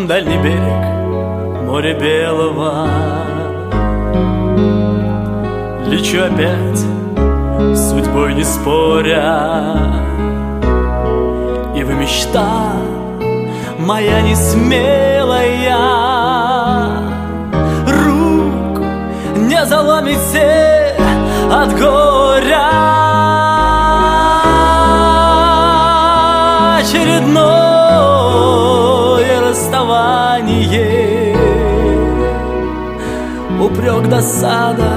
дальний берег моря белого. Лечу опять, с судьбой не споря, и вы мечта моя несмелая. Рук не заломите от горя. Очередное расставание, упрек, досада,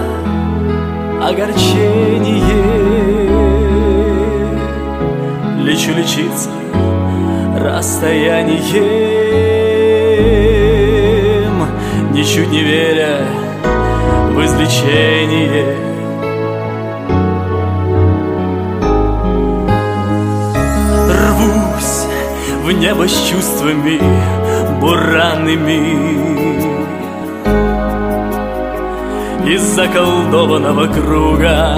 огорчение. Лечу лечиться расстоянием, ничуть не веря в излечение. Рвусь в небо с чувствами буранными из заколдованного круга.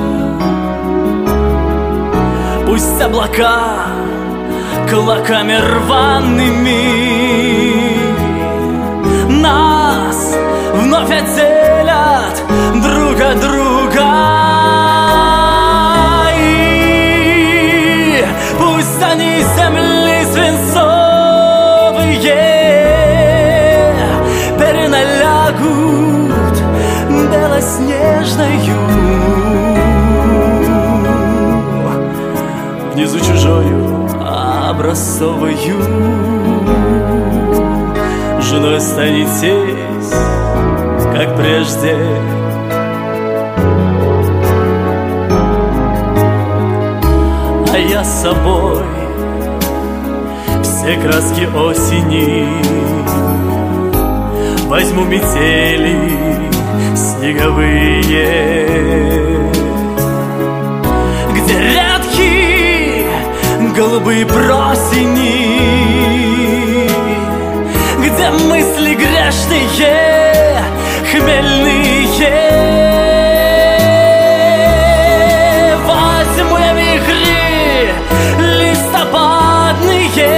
Пусть облака клоками рваными нас вновь отделят друг от друга. И пусть они земли свинцовые переналягут белоснежною, внизу чужою образцовою женой останетесь, как прежде. А я с собой все краски осени возьму, метели снеговые, где редкие голубые просени, где мысли грешные, хмельные. Возьму я вихри листопадные,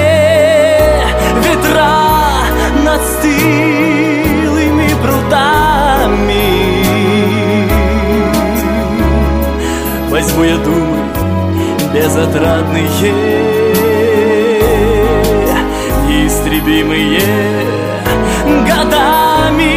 ветра над стылыми прудами. Возьму я думы безотрадные, неистребимые годами.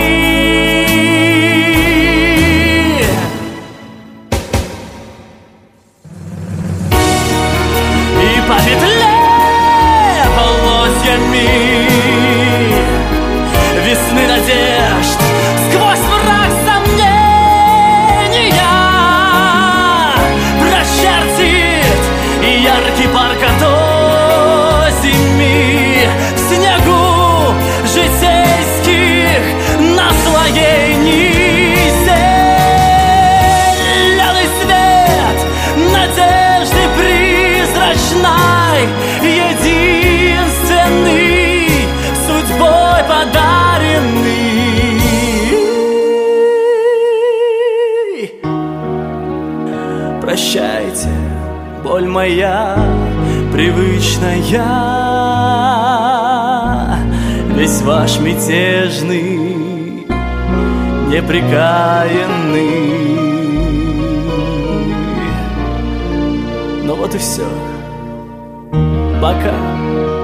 И по петле полосьями весны надежд сквозь мрак сомнения прочертит и яркий парк озими в снегу житейских наслоений. Зеленый свет надежды призрачной, единственный судьбой подаренный. Прощайте, боль моя привычная, весь ваш мятежный, непрекаянный. Ну вот и все. Пока.